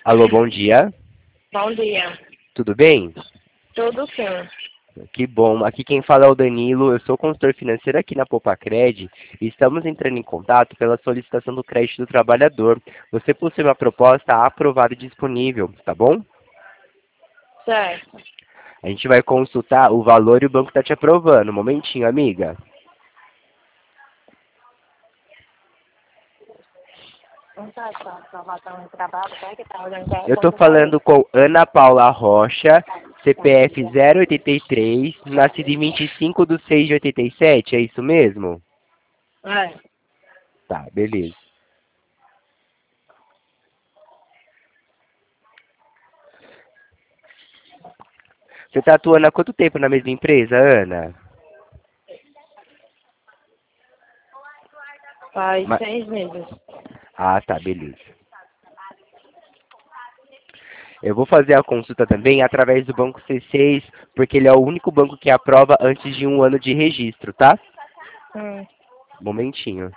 Alô, bom dia. Bom dia. Tudo bem? Tudo sim. Que bom. Aqui quem fala é o Danilo. Eu sou consultor financeiro aqui na Popacred e estamos entrando em contato pela solicitação do crédito do trabalhador. Você possui uma proposta aprovada e disponível, tá bom? Certo. A gente vai consultar o valor e o banco está te aprovando. Um momentinho, amiga. Não tá só aprovação de trabalho, como que tá olhando que é Eu estou quanto valor? falando com Ana Paula Rocha, CPF 083, nascida em 25/6/87, é isso mesmo? É. Tá, beleza. Você está atuando há quanto tempo na mesma empresa, Ana? Faz Ma- 6 meses. Ah, tá, beleza. Eu vou fazer a consulta também através do banco C6, porque ele é o único banco que aprova antes de um ano de registro, tá? Hum. Momentinho.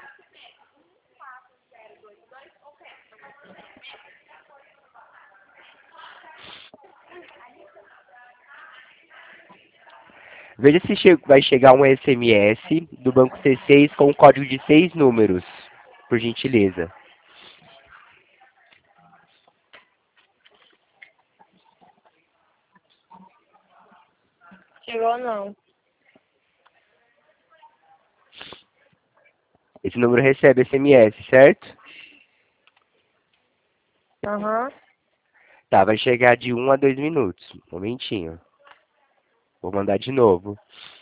Veja se vai chegar um SMS do banco C6 com um código de 6 números, por gentileza. Chegou não. Esse número recebe SMS, certo? Aham. Tá, vai chegar de 1 a 2 minutos. Momentinho. Vou mandar de novo.